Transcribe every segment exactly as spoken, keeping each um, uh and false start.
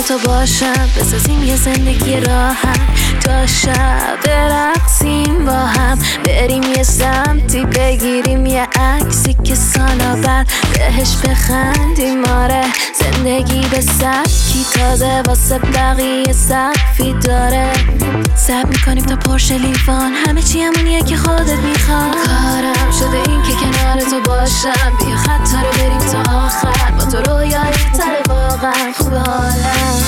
تو باشم، بسازیم یه زندگی راحت، تا شب برقصیم با هم، بریم یه سمتی بگیریم یه عکسی که سالا بعد بهش بخندیم. آره زندگی به سبکی تازه واسه بقیه سقفی داره، سب میکنیم تا پرشه لیوان، همه چی همونیه که خودت میخواد. کارم شده این که کنار تو باشم، بیا خطا رو بریم تا آخر، با تو رویایی تره واقعا خوب حالم.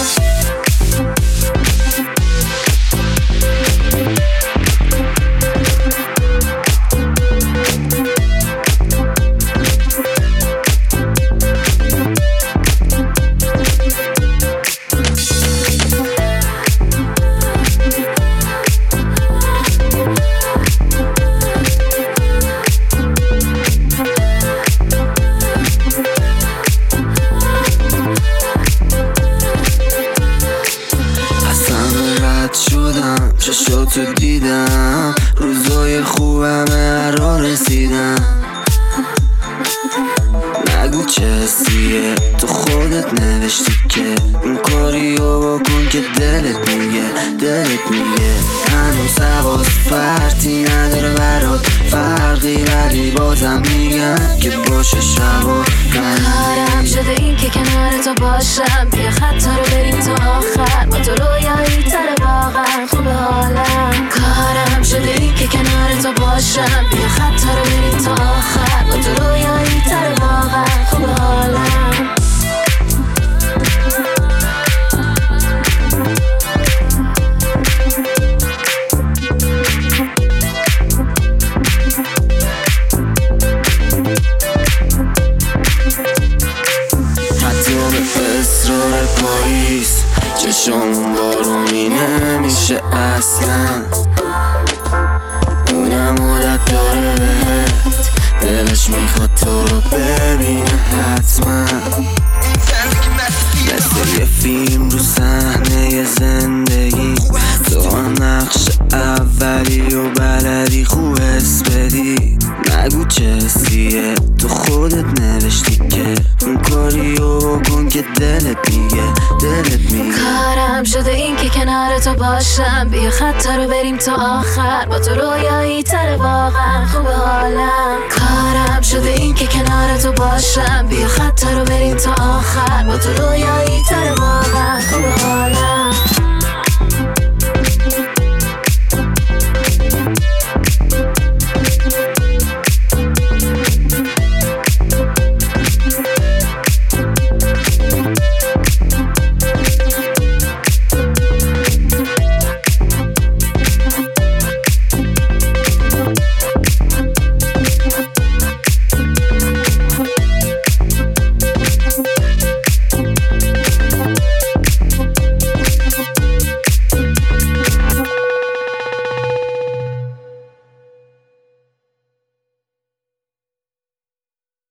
چشاتو دیدم، روزای خوبم هر را رسیدم. نگو چه حسیه تو خودت نوشتی که اون کاریو بکن که دلت میگه، دلت میگه. هنوز حواس فرقی نداره برات فرقی، ولی بازم میگم که باشه شبا. کارم شده این که کنار تو باشم، بیا خطا رو بریم تا آخر، با تو رویایی تره واقعا خوب حالم. کارم شده این که کنار تو باشم، بیا خطا رو بریم تا آخر، با تو رویایی تره واقعا خوب حالم. اصرار پاییز چشامون بارونی نمیشه اصلا، اونم عادت داره بهت، دلش میخواد تو رو ببینه حتما. مثل یه فیلم رو صحنه زندگی، تو نقش اولی و بلدی خوب حس بدی. نگو چه حسیه تو خودت نوشتی که اون کاریو بکن که دلت میگه، دلت میگه. کارم شده این که کنار تو باشم، بیا خطا رو بریم تا آخر، با تو رویایی تره واقعا خوب حالم. کارم شده این که کنار تو باشم، بیا خطا رو بریم تا آخر، با تو رویایی تره واقعا خوب حالم.